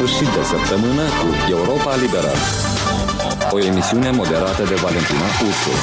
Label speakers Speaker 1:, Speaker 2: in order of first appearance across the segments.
Speaker 1: Sfârșit de săptămână cu Europa Liberă. O emisiune moderată de Valentina Ursu.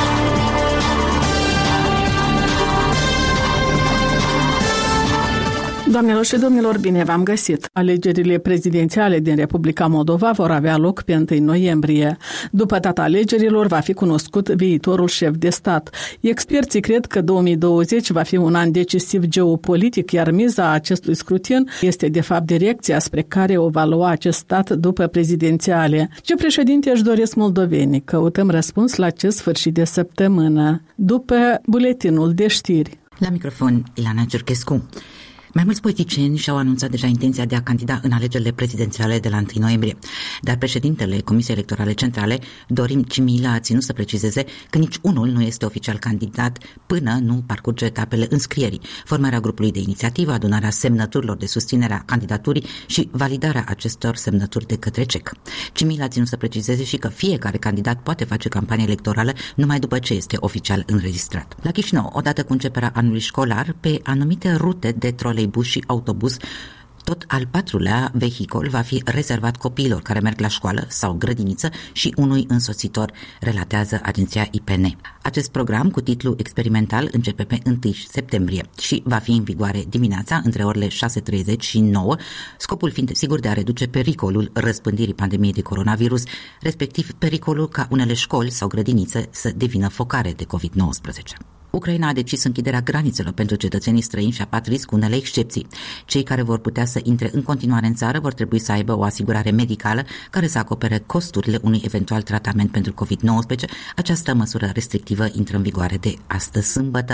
Speaker 2: Doamnelor și domnilor, bine v-am găsit! Alegerile prezidențiale din Republica Moldova vor avea loc pe 1 noiembrie. După data alegerilor va fi cunoscut viitorul șef de stat. Experții cred că 2020 va fi un an decisiv geopolitic, iar miza acestui scrutin este de fapt direcția spre care o va lua acest stat după prezidențiale. Ce președinte își doresc moldovenii? Căutăm răspuns la acest sfârșit de săptămână, după buletinul de știri.
Speaker 3: La microfon, Ilana Ciurchescu. Mai mulți politicieni și-au anunțat deja intenția de a candida în alegerile prezidențiale de la 1 noiembrie, dar președintele Comisiei Electorale Centrale, Dorin Cimila, a ținut să precizeze că nici unul nu este oficial candidat până nu parcurge etapele înscrierii, formarea grupului de inițiativă, adunarea semnăturilor de susținere a candidaturii și validarea acestor semnături de către CEC. Cimila a ținut să precizeze și că fiecare candidat poate face campanie electorală numai după ce este oficial înregistrat. La Chișinău, odată cu începerea anului școlar, pe anumite rute de troleibus și autobuz, tot al 4-lea vehicol va fi rezervat copiilor care merg la școală sau grădiniță și unui însoțitor, relatează agenția IPN. Acest program, cu titlu experimental, începe pe 1 septembrie și va fi în vigoare dimineața între orele 6:30 și 9, scopul fiind sigur de a reduce pericolul răspândirii pandemiei de coronavirus, respectiv pericolul ca unele școli sau grădinițe să devină focare de COVID-19. Ucraina a decis închiderea granițelor pentru cetățenii străini și apatrizi cu unele excepții. Cei care vor putea să intre în continuare în țară vor trebui să aibă o asigurare medicală care să acopere costurile unui eventual tratament pentru COVID-19. Această măsură restrictivă intră în vigoare de astăzi, sâmbătă,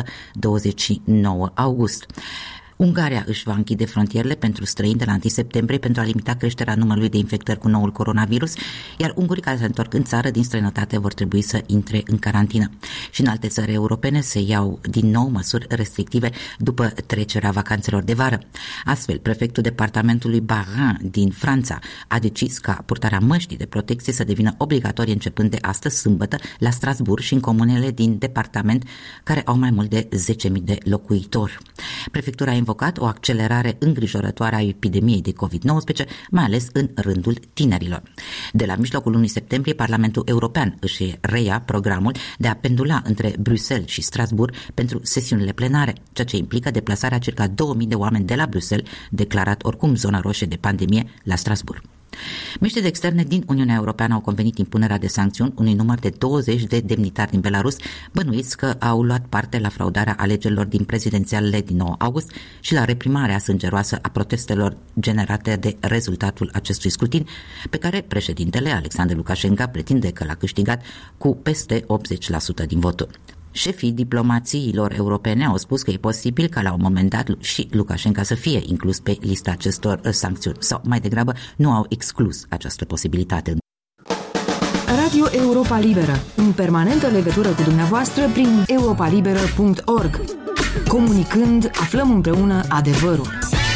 Speaker 3: 29 august. Ungaria își va închide frontierele pentru străini de la 1 septembrie pentru a limita creșterea numărului de infectări cu noul coronavirus, iar ungurii care se întorc în țară din străinătate vor trebui să intre în carantină. Și în alte țări europene se iau din nou măsuri restrictive după trecerea vacanțelor de vară. Astfel, prefectul departamentului Bas-Rhin din Franța a decis ca purtarea măștii de protecție să devină obligatorie începând de astăzi, sâmbătă, la Strasbourg și în comunele din departament care au mai mult de 10.000 de locuitori. Prefectura a invocat o accelerare îngrijorătoare a epidemiei de COVID-19, mai ales în rândul tinerilor. De la mijlocul lunii septembrie, Parlamentul European își reia programul de a pendula între Bruxelles și Strasbourg pentru sesiunile plenare, ceea ce implică deplasarea circa 2000 de oameni de la Bruxelles, declarat oricum zona roșie de pandemie, la Strasbourg. Miniștrii de externe din Uniunea Europeană au convenit impunerea de sancțiuni unui număr de 20 de demnitari din Belarus, bănuiți că au luat parte la fraudarea alegerilor din prezidențialele din 9 august și la reprimarea sângeroasă a protestelor generate de rezultatul acestui scrutin, pe care președintele Alexandru Lukashenko pretinde că l-a câștigat cu peste 80% din voturi. Șefii diplomațiilor europene au spus că e posibil ca la un moment dat și Lukashenko să fie inclus pe lista acestor sancțiuni, sau mai degrabă nu au exclus această posibilitate.
Speaker 4: Radio Europa Liberă, în permanentă legătură cu dumneavoastră prin europalibera.org. Comunicând, aflăm împreună adevărul.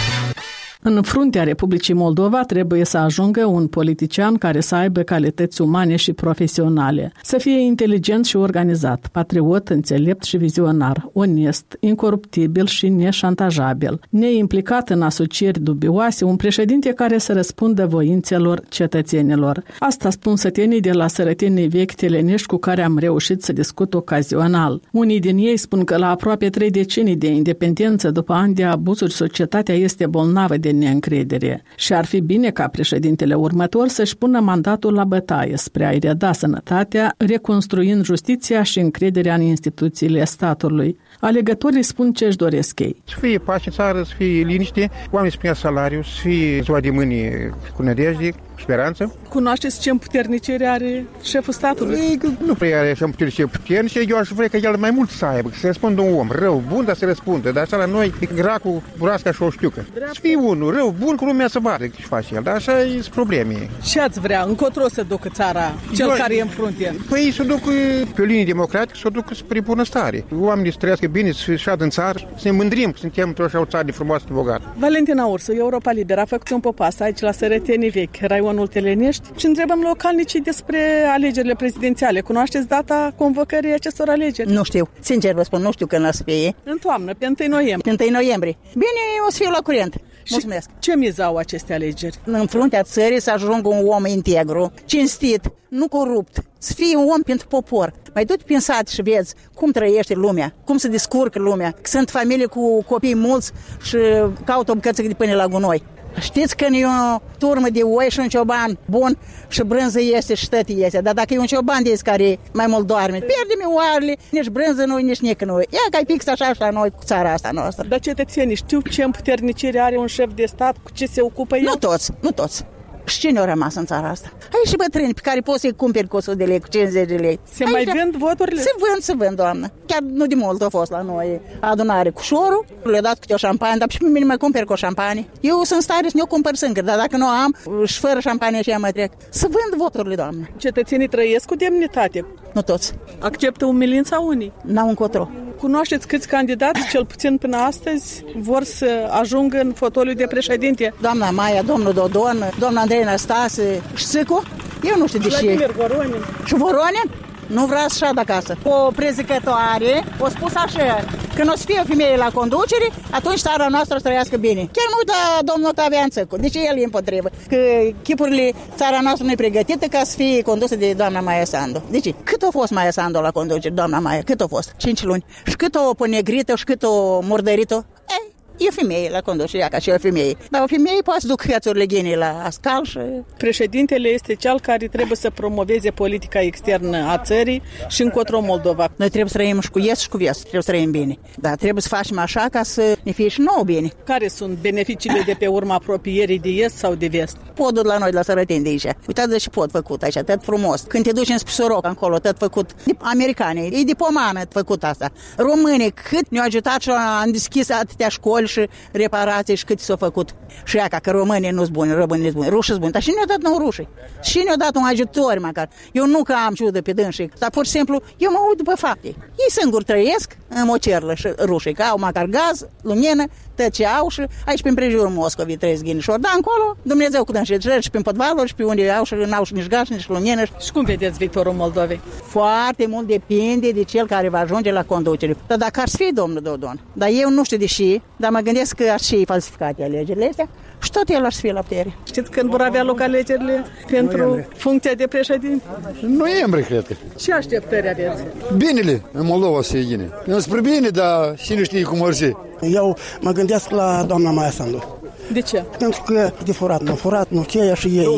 Speaker 2: În fruntea Republicii Moldova trebuie să ajungă un politician care să aibă calități umane și profesionale, să fie inteligent și organizat, patriot, înțelept și vizionar, onest, incoruptibil și neșantajabil, neimplicat în asocieri dubioase, un președinte care să răspundă voințelor cetățenilor. Asta spun sătenii de la sărătenii vechi telenești cu care am reușit să discut ocazional. Unii din ei spun că la aproape 3 decenii de independență, după ani de abuzuri, societatea este bolnavă de neîncredere și ar fi bine ca președintele următor să-și pună mandatul la bătaie spre a-i reda sănătatea, reconstruind justiția și încrederea în instituțiile statului. Alegătorii spun ce își doresc ei.
Speaker 5: Să fie pace în țară, să fie liniște, oamenii să primească salariu, să fie ziua de mâine cu nădejde, speranță.
Speaker 2: Cunoașteți ce împuternicire are șeful statului?
Speaker 5: Nu prea are așa împuternicire puternice, eu aș vrea ca el mai mult să aibă, să răspundă un om rău, bun, dar să răspundă, dar așa la noi e gracul, burasca și o știucă. Să fie unul rău, bun, cu lumea să vadă ce face el, dar așa e probleme.
Speaker 2: Ce ați vrea? Încotro să ducă țara, cel care e în frunte?
Speaker 5: Păi să ducă pe o linie democratică, să ducă spre bunăstare. Oamenii să trăiască bine, să șadă în țară, să ne mândrim că suntem așa o țară de frumoasă, de bogată.
Speaker 2: Valentina Ursu, Europa Liberă, a făcut un popas aici la Sărătenii Vechi, raionul Telenești, și întrebăm localnicii despre alegerile prezidențiale. Cunoașteți data convocării acestor alegeri?
Speaker 6: Nu știu. Sincer vă spun, nu știu când o să fie.
Speaker 2: În toamnă, pe 1 noiembrie.
Speaker 6: Pe 1 noiembrie. Bine, o să fiu la curent. Mulțumesc.
Speaker 2: Ce mizau aceste alegeri?
Speaker 6: În fruntea țării să ajungă un om integru, cinstit, nu corupt, să fie un om pentru popor. Mai du-te prin sat și vezi cum trăiește lumea, cum se descurcă lumea. Sunt familii cu copii mulți și caută o bucățică de pâine la gunoi. Știți când e o turmă de oi și un cioban bun și brânză este și tăti este, dar dacă e un cioban de care mai mult doarme, pierdem oarele, nici brânză nu, nici nică nu. Ia că ai pix așa și la noi cu țara asta noastră.
Speaker 2: Dar cetățenii știu ce împuternicire are un șef de stat, cu ce se ocupă el?
Speaker 6: Nu toți. Și cine a rămas în țara asta? Ai și bătrâni pe care poți să-i cumperi cu 100 de lei, cu 50 de lei.
Speaker 2: Se mai vând voturile?
Speaker 6: Se vând, doamnă. Chiar nu de mult a fost la noi adunare cu șorul, le-a dat câte o șampanie, dar și pe mine mă cumperi cu o șampanie. Eu sunt stare să ne-o cumpăr singur, dar dacă nu am, și fără șampanie și ea mă trec. Să vând voturile, doamnă.
Speaker 2: Cetățenii trăiesc cu demnitate.
Speaker 6: Nu toți.
Speaker 2: Acceptă umilința unii.
Speaker 6: N-au încotro.
Speaker 2: Cunoașteți câți candidați, cel puțin până astăzi, vor să ajungă în fotoliul de președinte?
Speaker 6: Doamna Maia, domnul Dodon, doamna Andrei Năstase și Țicu? Eu nu știu de ce.
Speaker 2: Vladimir Voronin.
Speaker 6: Și Voronin? Nu vrea să șadă acasă. O prezicătoare a spus așa, când o să fie o femeie la conducere, atunci țara noastră o să trăiască bine. Chiar mă uit la domnul Octavian Țicu. De ce el e împotrivă? Că chipurile țara noastră nu e pregătită ca să fie condusă de doamna Maia Sandu. De ce? Cât a fost Maia Sandu la conducere, doamna Maia? Cât a fost? 5 luni. Și cât o ponegrită și cât o murdărită? E o femeie la conducere, ca și o femeie. Dar o femeie poate să duc hățurile ghinii la ascal și...
Speaker 2: Președintele este cel care trebuie să promoveze politica externă a țării și încotro Moldova.
Speaker 6: Noi trebuie să trăim și cu est și cu vest, trebuie să trăim bine. Dar trebuie să facem așa ca să ne fie și nouă bine.
Speaker 2: Care sunt beneficiile de pe urma apropierii de est sau de vest?
Speaker 6: Podul la noi, la Sărăteni de aici. Uitați-vă și pod făcut aici, tot frumos. Când te duci în Soroc, acolo, tot făcut. Americanii, e de pomană făcut asta. Românii, cât ne-au ajutat și am deschis atâtea școli și reparații și cât s-au făcut. Și ea, că românii nu-s buni, românii nu-s buni, rușii sunt buni. Dar și ne-au dat nou rușii. Și ne-au dat un ajutor măcar. Eu nu că am ciudă pe dânsii, dar pur și simplu eu mă uit după fapte. Ei singuri trăiesc în mocerlă și rușii, că au măcar gaz, lumină, tot ce au și aici prin prejurul Moscovii trăiesc ghinișori. Dar încolo Dumnezeu cu dânsii și prin podvaluri și pe unde au și n-au și nici gaz, nici lumină.
Speaker 2: Și cum vedeți viitorul Moldovei?
Speaker 6: Foarte mult depinde de cel care va ajunge la conducere. Dar dacă ar fi domnul Dodon, dar eu nu știu de ce, dar mă gândesc că ar fi falsificate alegerile astea și tot el ar fi la putere.
Speaker 2: Știți când vor avea loc alegerile pentru funcția de președinte?
Speaker 7: Noiembrie, cred că.
Speaker 2: Ce așteptări aveți?
Speaker 7: Binele în Moldova să iegine. Eu spre bine, dar cine știe cum ar fi.
Speaker 8: Eu mă gândesc la doamna Maia Sandu.
Speaker 2: De ce?
Speaker 8: Pentru că de furat, nu cheia și ei.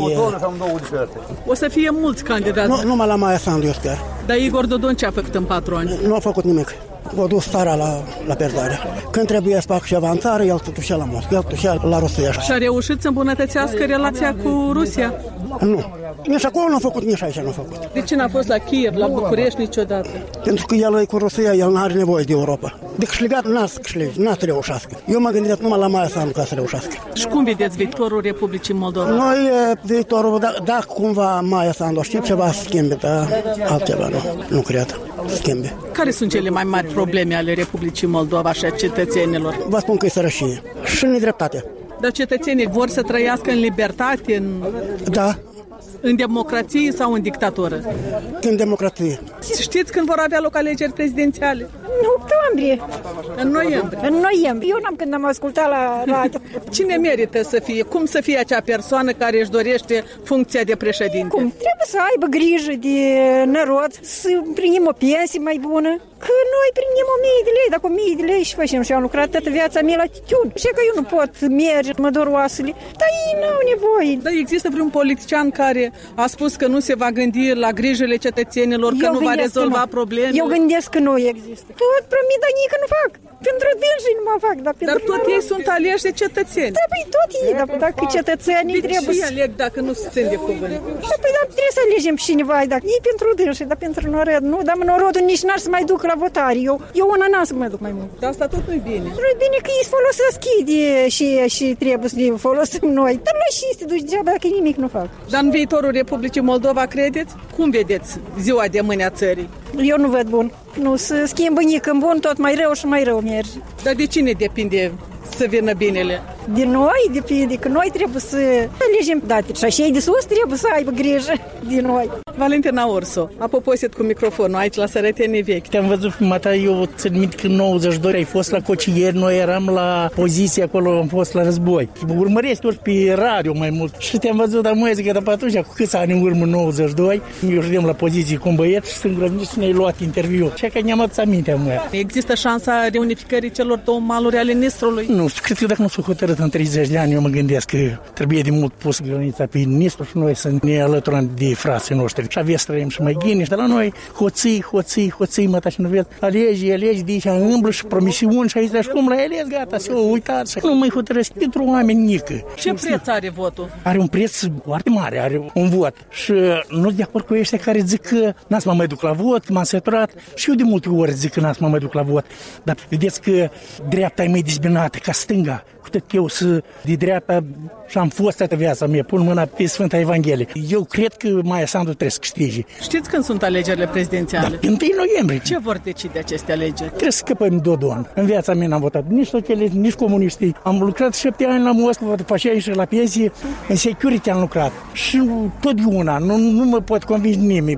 Speaker 2: O să fie mulți candidați.
Speaker 8: Nu, numai la Maia Sandu, eu sper.
Speaker 2: Dar Igor Dodon ce a făcut în 4 ani?
Speaker 8: Nu a făcut nimic. O dus țara la pierdare. Când trebuie să facă ceva în țară, el se ducea la Moscova, el se ducea la Rusia.
Speaker 2: Și a reușit să îmbunătățească relația cu Rusia?
Speaker 8: Nu. Nici acolo nu a făcut, nici aici nu a făcut.
Speaker 2: De ce n-a fost la Kiev, la București niciodată?
Speaker 8: Pentru că el e cu Rusia, el nu are nevoie de Europa. De câștigat n-a să reușească. Eu mă gândesc numai la Maia Sandu ca să reușească.
Speaker 2: Și cum vedeți viitorul Republicii Moldova?
Speaker 8: Noi, viitorul, dacă cumva Maia Sandu știu ceva să schimbe, dar altceva nu cred schimbe.
Speaker 2: Care sunt cele mai mari probleme ale Republicii Moldova și a cetățenilor?
Speaker 8: Vă spun că e sărășie și nedreptate.
Speaker 2: Dar cetățenii vor să trăiască în libertate,
Speaker 8: Da.
Speaker 2: În democrație sau în dictatură?
Speaker 8: În democrație.
Speaker 2: Știți când vor avea loc alegeri prezidențiale?
Speaker 9: În octombrie.
Speaker 2: În noiembrie.
Speaker 9: În noiembrie. Eu n-am când am ascultat la radio.
Speaker 2: Cine merită să fie? Cum să fie acea persoană care își dorește funcția de președinte?
Speaker 9: Cum? Trebuie să aibă grijă de narod, să primim o pensie mai bună. Că noi primim 1000 de lei, dacă 1000 de lei și facem și am lucrat toată viața mea la titun. Și că eu nu pot merge, mă dor oasele, dar ei n-au nevoie.
Speaker 2: Dar există vreun politician care a spus că nu se va gândi la grijile cetățenilor, că nu va rezolva probleme?
Speaker 9: Eu gândesc că nu există. Tot promit, dar nici că nu fac. Pentru dânsii nu mă fac, dar pentru...
Speaker 2: Dar tot ei sunt aleși de cetățeni.
Speaker 9: Da, păi tot ei, dar dacă cetățenii trebuie...
Speaker 2: De ce aleg dacă nu se țin de cuvânt?
Speaker 9: Da, păi dar trebuie să alegem și cineva, dacă ei pentru dânsii, dar pentru norod nu, dar norodul nici n-ar să mai duc la votare. Eu una n-am să mă duc mai mult.
Speaker 2: Dar asta tot nu-i bine.
Speaker 9: Nu-i bine că ei folosesc și trebuie să ne folosim noi. Dar la și te duci degeaba dacă nimic nu fac.
Speaker 2: Dar în viitorul Republicii Moldova credeți? Cum vedeți ziua de mâine a țării?
Speaker 9: Eu nu văd bun. Nu se schimbă nici în bun, tot mai rău și mai rău merge.
Speaker 2: Dar de cine depinde să vină binele?
Speaker 9: De noi depinde, că noi trebuie să alegem, dar și cei de sus trebuie să aibă grijă de noi.
Speaker 2: Valentina Ursu, a poposit cu microfonul aici la Sărătenii Vechi.
Speaker 10: Te-am văzut prima dată, eu țin minte că în 92 ai fost la Cocieri, noi eram la poziție acolo, am fost la război. Urmăresc doar pe radio mai mult și te-am văzut, dar mă zic că atunci, cu câți ani în urmă, 92, eu ședem la poziție cu un băiet și sunt grăbit și ne-ai luat interviu. Și că ne-am adus aminte, mă.
Speaker 2: Există șansa reunificării celor două maluri ale Nistrului?
Speaker 10: Nu, cred că dacă nu s-o hotărât în 30 de ani, eu mă gândesc că trebuie de mult pus granița pe Nistru și noi să ne alăturăm de frații noștri. Și avea să trăim și mai ghini, dar la noi hoții, mă, și nu vezi, alegi de aici, îmblă și promisiuni și aici, și cum la ele, gata, se uitați. Nu mai hotărăsc pentru oameni nică.
Speaker 2: Ce preț are votul?
Speaker 10: Are un preț foarte mare, are un vot. Și nu sunt de acord cu ăștia care zic că n-am să mă mai duc la vot, m-am săturat. Și eu de multe ori zic că n-am să mă mai duc la vot. Dar vedeți că dreapta e mai dezbinată ca stânga. Cu tot eu de dreapta și am fost toată viața mea, pun mâna pe Sfânta Evanghelie. Eu cred că Maia Sandu trebuie să câștige.
Speaker 2: Știți când sunt alegerile prezidențiale?
Speaker 10: Da, 1 noiembrie.
Speaker 2: Ce vor decide aceste alegeri?
Speaker 10: Trebuie să scăpăm Dodon. În viața mea n-am votat nici socialiști, nici comuniștii. Am lucrat 7 ani la Moscova, după aceea și la pensie, în security am lucrat. Și totdeauna, nu mă pot convinge nimeni.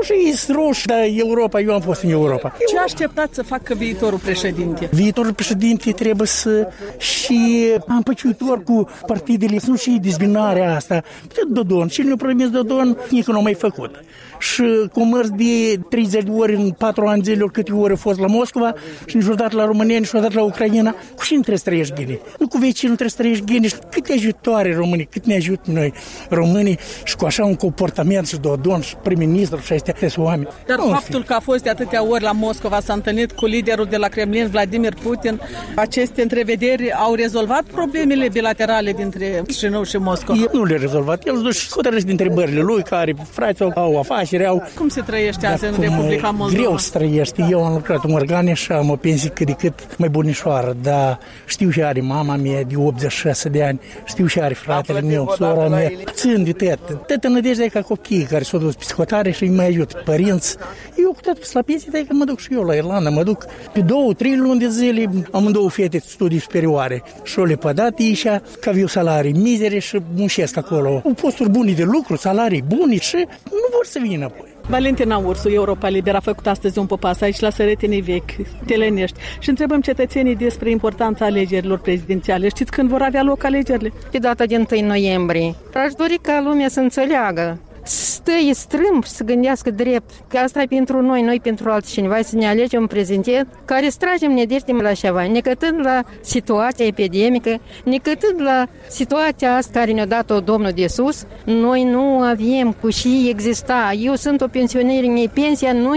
Speaker 10: Ruși, dar Europa, eu am fost în Europa.
Speaker 2: Ce așteptați să facă viitorul președinte?
Speaker 10: Viitorul președinte trebuie să și împăciuitor cu partidele, nu și dezbinarea asta. Dodon, și nu promis Dodon, nici nu a mai făcut. Și cu mărți de 30 de ori în 4 ani zile, câte ori a fost la Moscova și niciodată la România, niciodată la Ucraina, cu cine trebuie să trăiești ghine? Nu cu vecinul trebuie să trăiești ghine. Și cât ajutoare românii, cât ne ajută noi românii și cu așa un comportament și Dodon și prim-ministru și astea oameni.
Speaker 2: Dar faptul că a fost de atâtea ori la Moscova, s-a întâlnit cu liderul de la Kremlin, Vladimir Putin, aceste întrevederi au rezolvat problemele bilaterale dintre Chișinău și Moscova?
Speaker 10: El nu le-a rezolvat. El își hotărăște din întrebările lui, care frații au afaceri, au...
Speaker 2: Cum se trăiește azi în Republica Moldova?
Speaker 10: Greu se trăiește. Eu am lucrat în organe și am o pensie cât de cât mai bunișoară, dar știu și are mama mea de 86 de ani, știu și are fratele meu, sora mea. Țin de tătă nădejdea ca copiii care s-au dus psihotare și îi mai ajută părinți. Eu cu tot la pensie, că mă duc și eu la Irlanda, mă duc pe 2-3 luni de zile, am 2 fete studii superioare și o le pădat ișa, că aveau salarii mizere și muncesc acolo. Au posturi bune de lucru, salarii bune și nu vor să vină apoi.
Speaker 2: Valentina Ursu, Europa Liberă, a făcut astăzi un popas aici la Sărătenii Vechi, Telenești, și întrebăm cetățenii despre importanța alegerilor prezidențiale. Știți când vor avea loc alegerile?
Speaker 11: Pe data de 1 noiembrie. Aș dori ca lumea să înțeleagă, stă-i strâmb și să gândească drept, că asta e pentru noi pentru altcineva, să ne alegem un prezident care să tragem nedejde la ceva, necătând la situația epidemică, necătând la situația asta care ne-a dat-o Domnul de sus, noi nu avem cu și exista. Eu sunt o pensioneră, pensia nu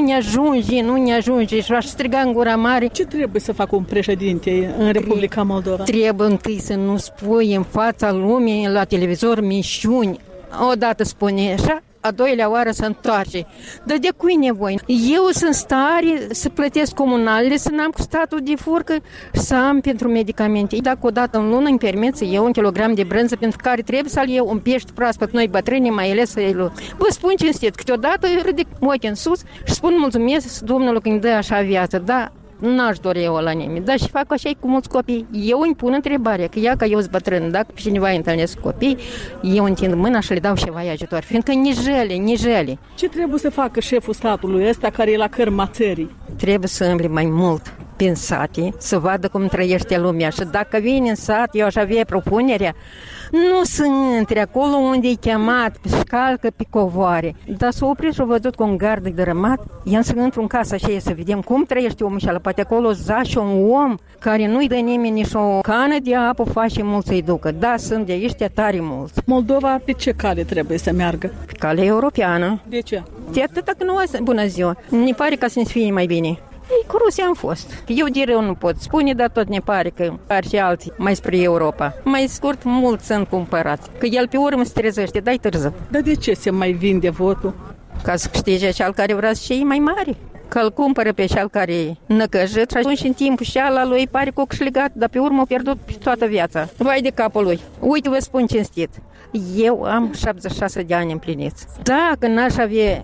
Speaker 11: ne ajunge și aș striga în gura mare.
Speaker 2: Ce trebuie să facă un președinte în Republica Moldova?
Speaker 11: Trebuie întâi să nu spui în fața lumii la televizor mișuni. Odată spune așa, a doilea oară să întoarce. Dar de cui nevoie? Eu sunt stare să plătesc comunalele, să n-am cu statul de furcă, să am pentru medicamente. Dacă odată în lună îmi permit să iau 1 kilogram de brânză, pentru care trebuie să-l iau un pește proaspăt, noi bătrâni, mai ales să iau. Vă spun cinstit, câteodată ridic ochii în sus și spun mulțumesc Domnului că îmi dă așa viață, da? N-aș dori eu la nimeni, dar și fac așa cu mulți copii. Eu îmi pun întrebarea, că ea, că eu sunt bătrân, dacă pe cineva întâlnesc copii, eu întind mâna și le dau ceva ajutor, fiindcă nijele.
Speaker 2: Ce trebuie să facă șeful statului ăsta care e la cărma țării?
Speaker 11: Trebuie să îmbli mai mult prin sate, să vadă cum trăiește lumea și dacă vine în sat, eu aș avea propunerea, nu să intre acolo unde e chemat, și calcă pe covoare, dar să opri și-o văzut cu un gard de dărâmat, i-am să intru în casa și să vedem cum trăiește omul și ala, poate acolo zace un om care nu-i dă nimeni nici o cană de apă, face mult să-i ducă. Da, sunt de aici tare mulți.
Speaker 2: Moldova pe ce cale trebuie să meargă?
Speaker 11: Pe cale europeană.
Speaker 2: De ce?
Speaker 11: De atâta că nu bună ziua. Ne pare ca să ne fie mai bine. Ei, cu Rusia am fost. Eu de rău nu pot spune, dar tot ne pare că ar și alții mai spre Europa. Mai scurt, mulți sunt cumpărați. Că el pe urmă se trezește, dai târziu.
Speaker 2: Dar de ce se mai vinde votul?
Speaker 11: Ca să câștige cel care vrea să și mai mari. Că îl cumpără pe cel care e năcăjit și atunci în timpul și ala lui pare că o câștigat, dar pe urmă a pierdut toată viața. Vai de capul lui. Uite, vă spun cinstit. Eu am 76 de ani împliniți. Dacă n-aș avea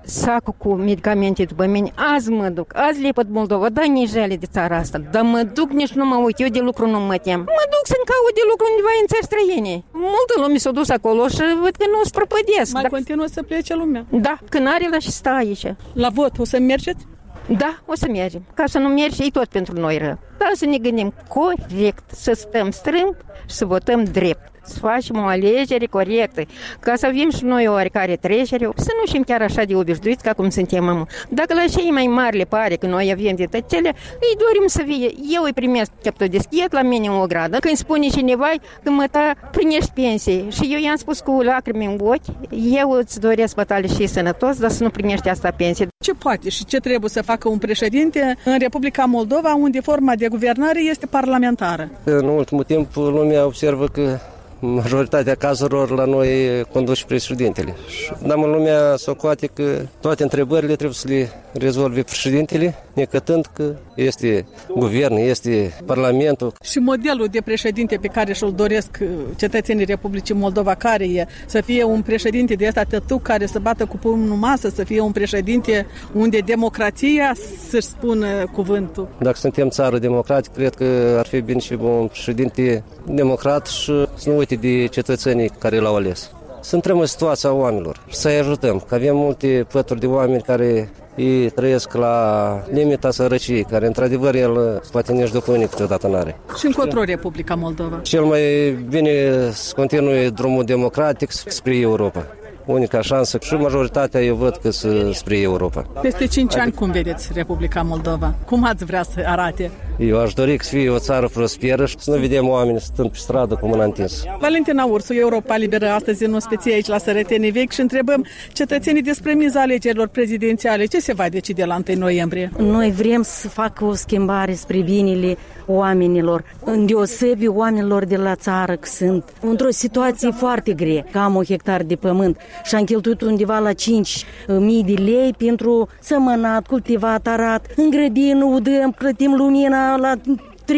Speaker 11: sacul cu medicamente după mine, azi mă duc, azi lepăd Moldova, da nijele de țara asta, dar mă duc, nici nu mă uit, eu de lucru nu mă tem. Mă duc să-mi caut de lucru undeva în țări străine. Multă lume s-a dus acolo și văd că nu-s prăpădesc.
Speaker 2: Mai continuă să plece lumea?
Speaker 11: Da, când are la și stă aici.
Speaker 2: La vot o să mergeți?
Speaker 11: Da, o să mergem. Ca să nu mergi, e tot pentru noi rău. Dar să ne gândim corect, să stăm strâmb și să votăm drept. Să facem o alegere corectă, ca să avem și noi oarecare trecere, să nu fim chiar așa de obișnuiți ca cum suntem acum. Dacă la cei mai mari le pare că noi avem de tăcele, îi dorim să fie. Eu îi primesc cheptodeschet la mine o gradă. Când spune cineva că măta primești pensie și eu i-am spus cu lacrimi în ochi, eu îți doresc mătale și sănătos, dar să nu primești asta pensie.
Speaker 2: Ce poate și ce trebuie să facă un președinte în Republica Moldova, unde forma de guvernare este parlamentară?
Speaker 12: În ultimul timp, lumea observă că majoritatea cazurilor la noi conduce președintele. Dar lumea socoate că toate întrebările trebuie să le rezolve președintele, necătând că este guvern, este parlamentul.
Speaker 2: Și modelul de președinte pe care și-l doresc cetățenii Republicii Moldova, care e să fie un președinte de ăsta tătuc care să bată cu pumnul în masă, să fie un președinte unde democrația să-și spună cuvântul.
Speaker 12: Dacă suntem țară democratică, cred că ar fi bine și un președinte democrat și să nu uite de cetățenii care l-au ales. Să intrăm în situația oamenilor și să-i ajutăm, că avem multe pături de oameni care îi trăiesc la limita sărăciei, care într-adevăr el poate nici documente câteodată n-are.
Speaker 2: Și încotro Republica Moldova?
Speaker 12: Cel mai bine să continue drumul democratic spre Europa. Unica șansă și majoritatea eu văd că spre Europa.
Speaker 2: Peste 5 ani cum vedeți Republica Moldova? Cum ați vrea să arate?
Speaker 12: Eu aș dori să fie o țară prosperă și să nu vedem oamenii stând pe stradă cu mâna întins.
Speaker 2: Valentina Ursu, Europa Liberă, astăzi în ospecie aici la Sărăteni Vechi și întrebăm cetățenii despre miza alegerilor prezidențiale. Ce se va decide la 1 noiembrie?
Speaker 13: Noi vrem să facă o schimbare spre binele oamenilor, îndeosebi oamenilor de la țară, că sunt într-o situație foarte grea. Că am 1 hectar de pământ și am cheltuit undeva la 5.000 de lei pentru sămănat, cultivat, arat, în grădină, udăm, plătim lumina la 300-400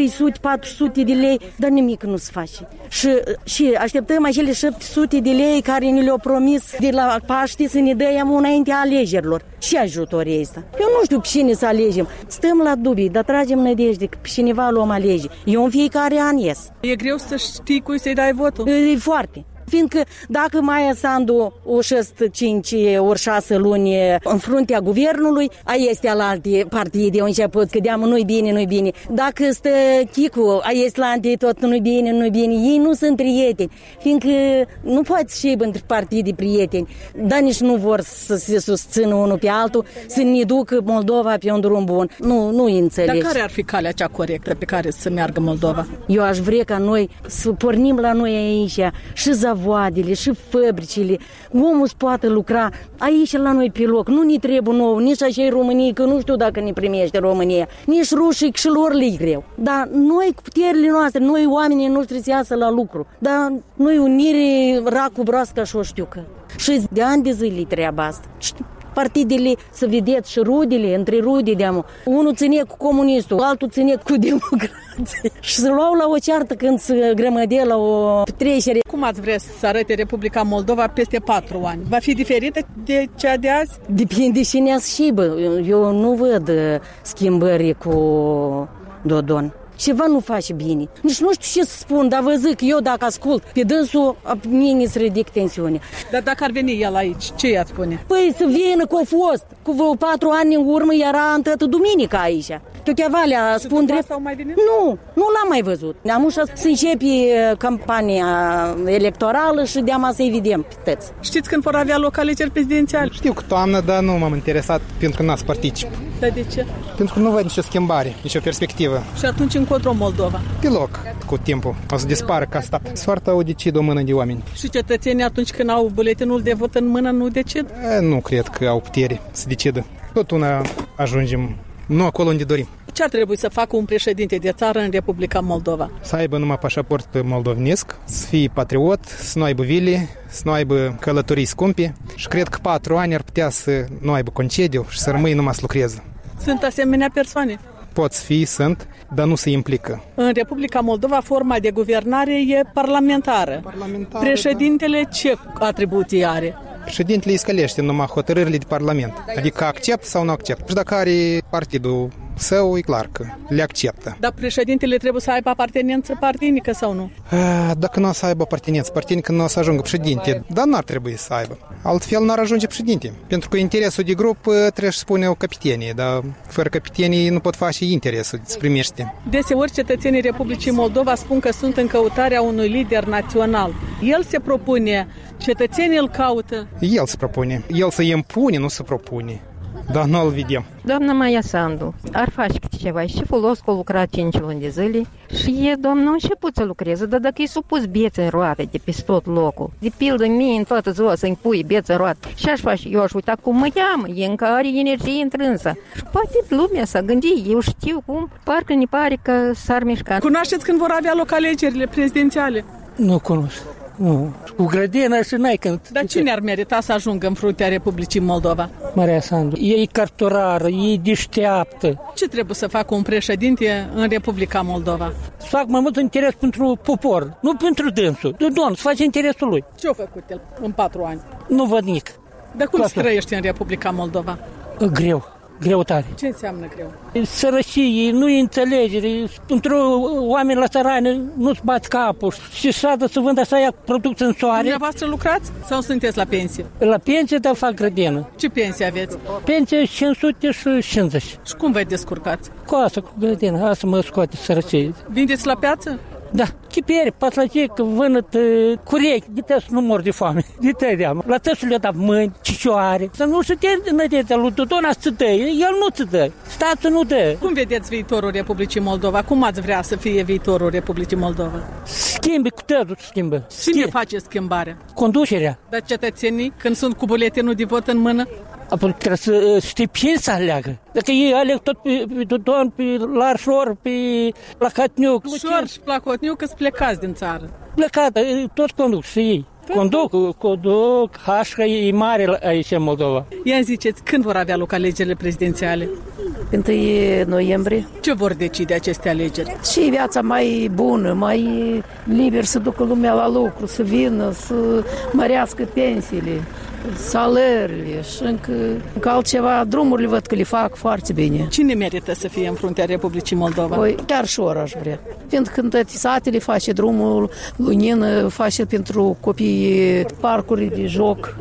Speaker 13: de lei, dar nimic nu se face. Și așteptăm acele 700 de lei care ne le-au promis de la Paște să ne dăm înaintea alegerilor. Și ajutorul ăsta. Eu nu știu pe cine să alegem. Stăm la dubii, dar tragem nădejde că pe cineva luăm alege. Eu în fiecare an ies.
Speaker 2: E greu să știi cui să-i dai votul?
Speaker 13: E foarte. Fiindcă dacă Maia Sandu o 5 ori 6 luni în fruntea guvernului, a este la alte partide, început că deamă nu-i bine, nu-i bine. Dacă stă Chicu, a este la alte tot nu-i bine, nu-i bine. Ei nu sunt prieteni, fiindcă nu poate și între partide prieteni, dar nici nu vor să se susțină unul pe altul, să ne ducă Moldova pe un drum bun. Nu-i înțelegi.
Speaker 2: Dar care ar fi calea cea corectă pe care să meargă Moldova?
Speaker 13: Eu aș vrea ca noi să pornim la noi aici și zavoadele, și fabricile, omul să poată lucra aici la noi pe loc. Nu ne trebuie nouă, nici așa e România, că nu știu dacă ne primește România, nici rușii, și lor le-i greu. Dar noi cu puterile noastre, noi oamenii noștri să iasă la lucru. Dar noi unire racul broasca și o știucă. Și de ani de zile treaba asta. Partidele, să vedeți, și rudele, între rude de-amu. Unul ține cu comunistul, altul ține cu democrație. Și se luau la o ceartă când se grămădea la o trecere.
Speaker 2: Cum ați vrea să arate Republica Moldova peste 4 ani? Va fi diferită de cea de azi?
Speaker 13: Depinde și ne schimbă. Eu nu văd schimbări cu Dodon. Ceva nu face bine. Nici nu știu ce să spun, dar vă zic, eu dacă ascult pe dânsul, mie se ridic tensiunea.
Speaker 2: Dar dacă ar veni el aici, ce i-ați spune?
Speaker 13: Păi să vină că a fost, cu vreo 4 ani în urmă era în toată duminica aici. Tocheavalea, spun drept. Nu l-am mai văzut. Am ușa să începe campania electorală și de-ama să-i vedem pe tăți.
Speaker 2: Știți când vor avea loc alegeri prezidențiale?
Speaker 14: Știu că toamnă, dar nu m-am interesat pentru că n-am să particip.
Speaker 2: Dar de ce?
Speaker 14: Pentru că nu văd nicio schimbare, nicio perspectivă.
Speaker 2: Și atunci încotro Moldova?
Speaker 14: Pe loc, cu timpul. O să dispară ca stat. Soarta o decid o mână de oameni.
Speaker 2: Și cetățenii atunci când au buletinul de vot în mână nu decid?
Speaker 14: Nu cred că au putere să decidă. Tot una ajungem, nu acolo unde dorim.
Speaker 2: Ce ar trebui să facă un președinte de țară în Republica Moldova?
Speaker 14: Să aibă numai pașaport moldovenesc, să fie patriot, să nu aibă vile, să nu aibă călătorii scumpe și cred că 4 ani ar putea să nu aibă concediu și să rămâi numai să lucreze.
Speaker 2: Sunt asemenea persoane?
Speaker 14: Pot fi, sunt, dar nu se implică.
Speaker 2: În Republica Moldova forma de guvernare e parlamentară. Președintele ce atribuții are?
Speaker 14: Președintele îi scălește numai hotărârile de Parlament. Adică accept sau nu accept. Și dacă are partidul său, e clar că le acceptă.
Speaker 2: Dar președintele trebuie să aibă apartenență partinică sau nu?
Speaker 14: Dacă nu o să aibă apartenență partinică, nu o să ajungă președinte. Dar n-ar trebui să aibă. Altfel n-ar ajunge președinte. Pentru că interesul de grup trebuie să spune o capitenie, dar fără capitenie nu pot face interesul să primește.
Speaker 2: Deseori cetățenii Republicii Moldova spun că sunt în căutarea unui lider național. El se propune, cetățenii îl caută.
Speaker 14: El se propune. El se impune, nu se propune. Dar nu-l vedem.
Speaker 11: Doamna Maia Sandu ar face câte ceva. Și folos că a lucrat 5 luni de zile și domnul a început să lucreze, dar dacă e supus bețe în roate de pe tot locul, de pildă mie în toată ziua să-mi pui bețe în roate, și aș face, eu aș uita cum mă cheamă, e încă are energie întrânsă. Și poate lumea s-a gândit, eu știu cum, parcă ne pare că s-ar mișca.
Speaker 2: Cunoașteți când vor avea loc alegerile prezidențiale?
Speaker 10: Nu cunosc. Nu. Cu grădina și n-ai când...
Speaker 2: Dar cine ar merita să ajungă în fruntea Republicii Moldova?
Speaker 10: Maria Sandu. E cartorară, e deșteaptă.
Speaker 2: Ce trebuie să facă un președinte în Republica Moldova?
Speaker 10: Să fac mai mult interes pentru popor, nu pentru dânsul. Domnul, să face interesul lui.
Speaker 2: Ce-a făcut el în 4 ani?
Speaker 10: Nu văd nimic.
Speaker 2: Dar cum trăiești în Republica Moldova?
Speaker 10: Greu. Greutare.
Speaker 2: Ce înseamnă greu?
Speaker 10: Sărăcie, nu e înțelegere. Pentru oameni la țărani nu-ți bat capul și sadă să vândă să ia producție în soare.
Speaker 2: Dumneavoastră lucrați sau sunteți la pensie?
Speaker 10: La pensie, dar fac grădină.
Speaker 2: Ce pensie aveți?
Speaker 10: Pensie 550.
Speaker 2: Și cum vă descurcați?
Speaker 10: Cu asta, cu grădină, asta mă scoate sărăcie.
Speaker 2: Vindeți la piață?
Speaker 10: Da, chipere, patlacic, vânăt, curechi, de te să nu mor de foame, de te deam. La tăsul le-a dat mâini, cicioare. Să nu se te nădetea lui Dodona să dă, el nu ți dă, statul nu dă.
Speaker 2: Cum vedeți viitorul Republicii Moldova? Cum ați vrea să fie viitorul Republicii Moldova?
Speaker 10: Schimbe, cu totul schimbă.
Speaker 2: Cine face schimbarea?
Speaker 10: Conducerea.
Speaker 2: Dar cetățenii, când sunt cu buletinul de vot în mână?
Speaker 10: Apoi trebuie să știi cine să aleagă. Dacă ei aleg tot pe Dodon, pe Larșor, pe Placatniuc.
Speaker 2: Șor și Placatniuc că-s plecați din țară.
Speaker 10: Plecat, toți conduc și ei. Conduc, hașca e mare aici în Moldova.
Speaker 2: Ia ziceți, când vor avea loc alegerile prezidențiale?
Speaker 15: 1 noiembrie.
Speaker 2: Ce vor decide aceste alegeri?
Speaker 15: Și viața mai bună, mai liber să ducă lumea la lucru, să vină, să mărească pensiile, salariile și încă altceva. Drumurile văd că le fac foarte bine.
Speaker 2: Cine merită să fie în fruntea Republicii Moldova?
Speaker 15: Păi, chiar și ora aș vrea. Pentru că în toate satele face drumul, lunină, face pentru copii parcuri de joc.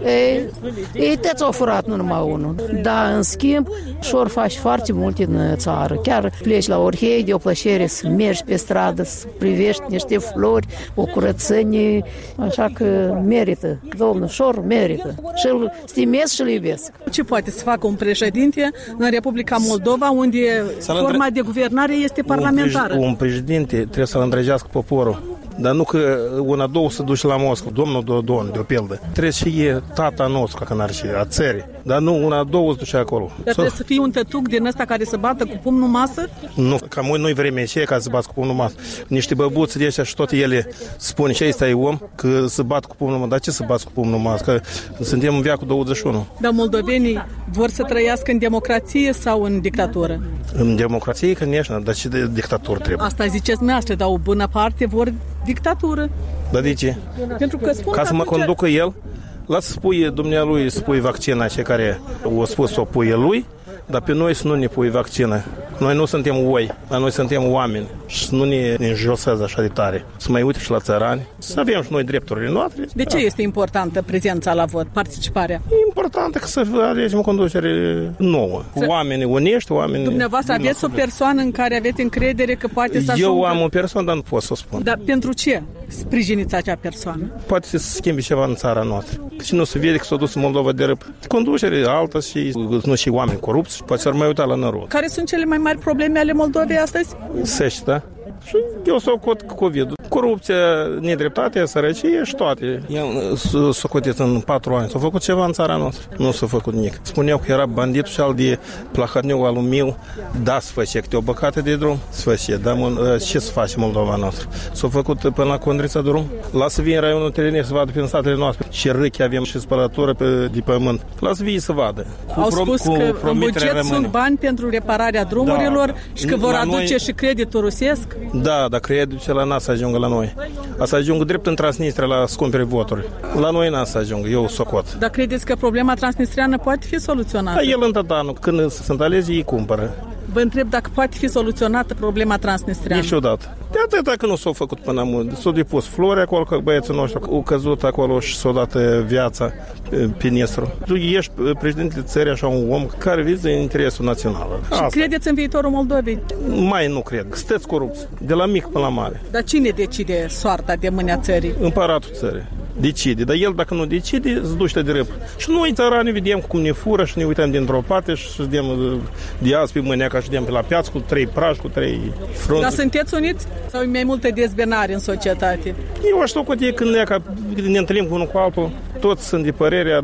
Speaker 15: Ei toți au furat, nu numai unul. Dar, în schimb, șor face foarte multe în țară. Chiar pleci la Orhei, de o plăcere să mergi pe stradă, să privești niște flori, o curățenie, așa că merită. Domnul șor merită. Și îl stimez și îl iubesc.
Speaker 2: Ce poate să facă un președinte în Republica Moldova, unde forma de guvernare este parlamentară?
Speaker 16: Un președinte trebuie să-l îndrăgească poporul. Dar nu că una-două să duce la Moscova, domnul Dodon, de o pildă. Trebuie și e tata nostru, ca n-ar și a țării. Dar nu una-două să duce acolo.
Speaker 2: Dar trebuie să fie un tătuc din ăsta care să bată cu pumnul în masă?
Speaker 16: Nu, ca nu-i vremea aceea ca să bată cu pumnul în masă. Niște băbuți de ăștia și toate ele spun și ăsta e om, că să bat cu pumnul în masă. Dar ce să bați cu pumnul în masă? Că suntem în veacul 21.
Speaker 2: Dar moldovenii vor să trăiască în democrație sau în dictatură?
Speaker 16: În democrație, конечно, dar și de dictatură trebuie.
Speaker 2: Asta ziceți dumneavoastră, dar o bună parte vor dictatură.
Speaker 16: Dar de ce?
Speaker 2: Pentru că spun
Speaker 16: ca să mă conducă el, lasă spui dumnealui, spui vaccina cei care o spus să o pui lui, dar pe noi să nu ne pui vaccina. Noi nu suntem oi, dar noi suntem oameni și să nu ne înjosează așa de tare. Să mai uite și la țărani, să avem și noi drepturile noastre.
Speaker 2: De ce este importantă prezența la vot, participarea?
Speaker 16: E importantă că să alegem o conducere nouă. Oameni onești, oameni...
Speaker 2: Dumneavoastră aveți o persoană în care aveți încredere că poate să ajungă?
Speaker 16: Eu am o persoană, dar nu pot să o spun.
Speaker 2: Dar pentru ce sprijiniți acea persoană?
Speaker 16: Poate să schimbe ceva în țara noastră. Și nu se vede că s-a dus în Moldova de răp. Conducere altă și nu și oameni corupți, poate s-ar mai uita la nărod.
Speaker 2: Care sunt cele mai mari probleme ale Moldovei astăzi?
Speaker 16: Sești, și eu s-o cot cu COVID. Corupția, nedreptatea, sărăcie și toate. Eu s-o cotit în 4 ani. S-a făcut ceva în țara noastră? Nu s-a făcut nimic. Spuneau că era bandit și al de Plahotniuc al meu. Da, să face câte o băcată de drum. Să face. Dar ce să face Moldova noastră? S-a făcut până la Condrița drum. Lasă vii în raionul Terenei să vadă prin satele noastre. Și râchi avem și spălătură de pământ. Lasă vii să vadă.
Speaker 2: Au spus că în buget sunt bani pentru repararea drumurilor și că vor aduce și creditul rusesc.
Speaker 16: Da, dar creditul la nas ajungă la noi. A să ajungă drept în Transnistria la scumpere voturi. La noi n-a să ajungă, eu socot.
Speaker 2: Dar credeți că problema transnistriană poate fi soluționată?
Speaker 16: Da, el întotdeauna, când sunt alegi, ei cumpără.
Speaker 2: Vă întreb dacă poate fi soluționată problema transnistriană.
Speaker 16: Niciodată. De atâta că nu s-a făcut până mult. S-a depus flori acolo, că băieții noștri au căzut acolo și s-a dat viața pe Nistru. Tu ești președintele țării, așa un om care viză interesul național.
Speaker 2: Și credeți în viitorul Moldovei?
Speaker 16: Mai nu cred. Sunteți corupți. De la mic până la mare.
Speaker 2: Dar cine decide soarta de mâinea țării?
Speaker 16: Împăratul țării. Decide, dar el dacă nu decide, îți duște de râp. Și noi țărani vedem cum ne fură și ne uităm dintr-o parte și vedem de azi pe mâneaca și vedem pe la piață cu 3 prași, cu 3 frunze.
Speaker 2: Dar sunteți uniți? Sau e mai multă dezbinare în societate?
Speaker 16: Eu aș că când ne întâlnim cu unul cu altul, toți sunt de părerea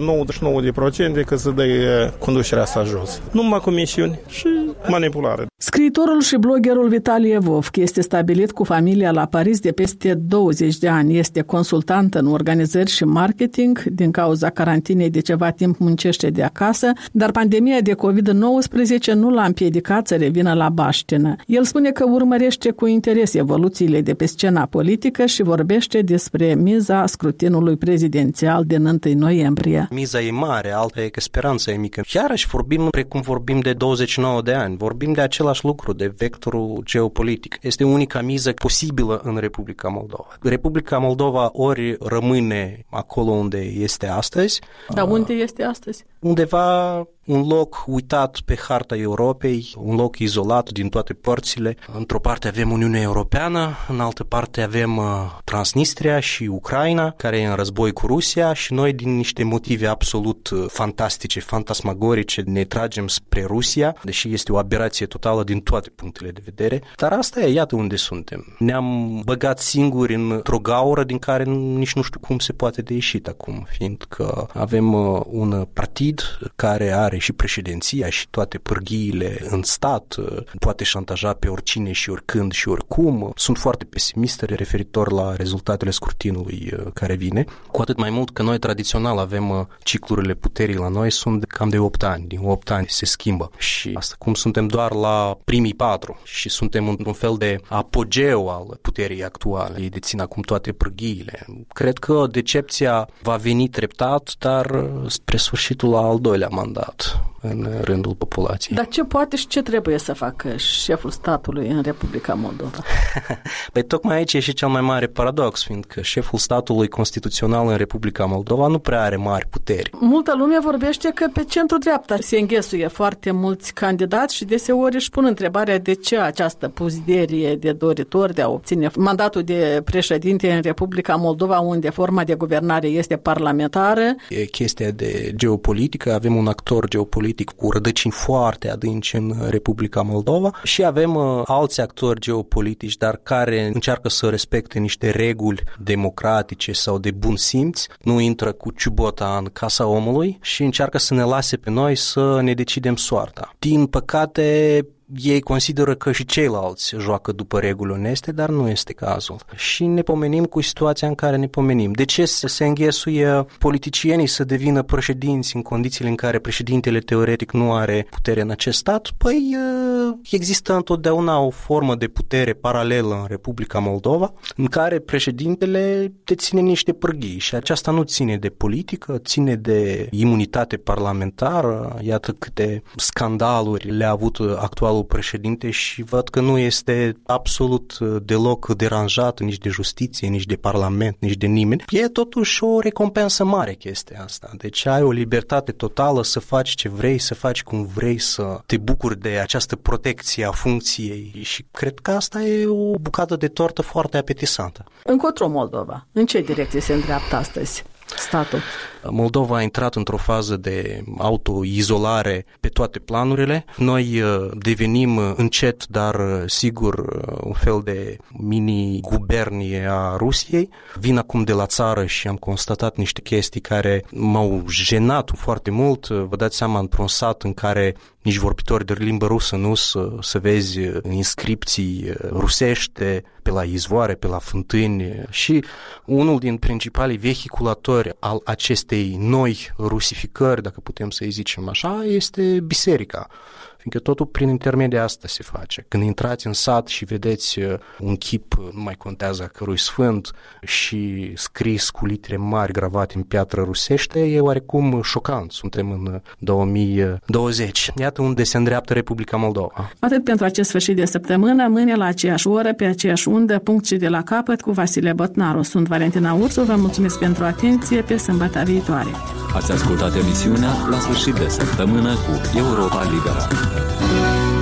Speaker 16: 99% că se dă conducerea asta jos. Numai comisiuni și manipulare.
Speaker 2: Scriitorul și bloggerul Vitalie Vovk este stabilit cu familia la Paris de peste 20 de ani. Este consultant în organizări și marketing. Din cauza carantinei de ceva timp muncește de acasă, dar pandemia de COVID-19 nu l-a împiedicat să revină la baștină. El spune că urmărește cu interes evoluțiile de pe scena politică și vorbește despre miza scrutinului prezidențial din 1 noiembrie.
Speaker 17: Miza e mare, alta e că speranța e mică. Iarăși vorbim precum vorbim de 29 de ani. Vorbim de același lucru, de vectorul geopolitic. Este unica miză posibilă în Republica Moldova. Republica Moldova ori rămâne acolo unde este astăzi.
Speaker 2: Dar unde este astăzi?
Speaker 17: Undeva un loc uitat pe harta Europei, un loc izolat din toate părțile. Într-o parte avem Uniunea Europeană, în altă parte avem Transnistria și Ucraina, care e în război cu Rusia și noi din niște motive absolut fantastice, fantasmagorice, ne tragem spre Rusia, deși este o aberație totală din toate punctele de vedere. Dar asta e, iată unde suntem. Ne-am băgat singuri într-o gaură din care nici nu știu cum se poate de ieșit acum, fiindcă avem un partid care are și președinția și toate pârghiile în stat, poate șantaja pe oricine și oricând și oricum. Sunt foarte pesimist referitor la rezultatele scrutinului care vine, cu atât mai mult că noi tradițional avem ciclurile puterii la noi sunt cam de 8 ani. Din 8 ani se schimbă și asta cum suntem doar la primii 4 și suntem într-un fel de apogeu al puterii actuale. Ei dețin acum toate pârghiile. Cred că decepția va veni treptat, dar spre sfârșitul la al doilea mandat în rândul populației.
Speaker 2: Dar ce poate și ce trebuie să facă șeful statului în Republica Moldova?
Speaker 17: Păi tocmai aici e și cel mai mare paradox, fiindcă șeful statului constituțional în Republica Moldova nu prea are mari puteri.
Speaker 2: Multă lume vorbește că pe centru-dreapta se înghesuie foarte mulți candidați și deseori își pun întrebarea de ce această puzderie de doritori de a obține mandatul de președinte în Republica Moldova, unde forma de guvernare este parlamentară.
Speaker 17: E chestia de geopolitică, avem un actor geopolitic cu rădăcini foarte adânci în Republica Moldova și avem alți actori geopolitici, dar care încearcă să respecte niște reguli democratice sau de bun simț, nu intră cu ciubota în casa omului și încearcă să ne lase pe noi să ne decidem soarta. Din păcate, ei consideră că și ceilalți joacă după reguli oneste, dar nu este cazul. Și ne pomenim cu situația în care ne pomenim. De ce se înghesuie politicienii să devină președinți în condițiile în care președintele teoretic nu are putere în acest stat? Păi există întotdeauna o formă de putere paralelă în Republica Moldova, în care președintele deține niște pârghii și aceasta nu ține de politică, ține de imunitate parlamentară. Iată câte scandaluri le-a avut actualul președinte și văd că nu este absolut deloc deranjat nici de justiție, nici de parlament, nici de nimeni. E totuși o recompensă mare chestia asta. Deci ai o libertate totală să faci ce vrei, să faci cum vrei, să te bucuri de această protecție a funcției și cred că asta e o bucată de tortă foarte apetisantă.
Speaker 2: Încotro Moldova? În ce direcție se îndreaptă astăzi statul?
Speaker 17: Moldova a intrat într-o fază de autoizolare pe toate planurile. Noi devenim încet, dar sigur, un fel de mini-gubernie a Rusiei. Vin acum de la țară și am constatat niște chestii care m-au jenat foarte mult. Vă dați seama, într-un sat în care nici vorbitori de limbă rusă nu să vezi inscripții rusește pe la izvoare, pe la fântâni și unul din principalii vehiculatori al acestei noi rusificări, dacă putem să-i zicem așa, este biserica. fiindcă totul prin intermedia asta se face. Când intrați în sat și vedeți un chip, nu mai contează a cărui sfânt, și scris cu litere mari gravate în piatră rusește, e oarecum șocant. Suntem în 2020. Iată unde se îndreaptă Republica Moldova.
Speaker 2: Atât pentru acest sfârșit de săptămână, mâine la aceeași oră, pe aceeași undă, punct și de la capăt, cu Vasile Botnaru. Sunt Valentina Ursu, vă mulțumesc pentru atenție, pe sâmbătă viitoare.
Speaker 1: Ați ascultat emisiunea La sfârșit de săptămână cu Europa Liberă.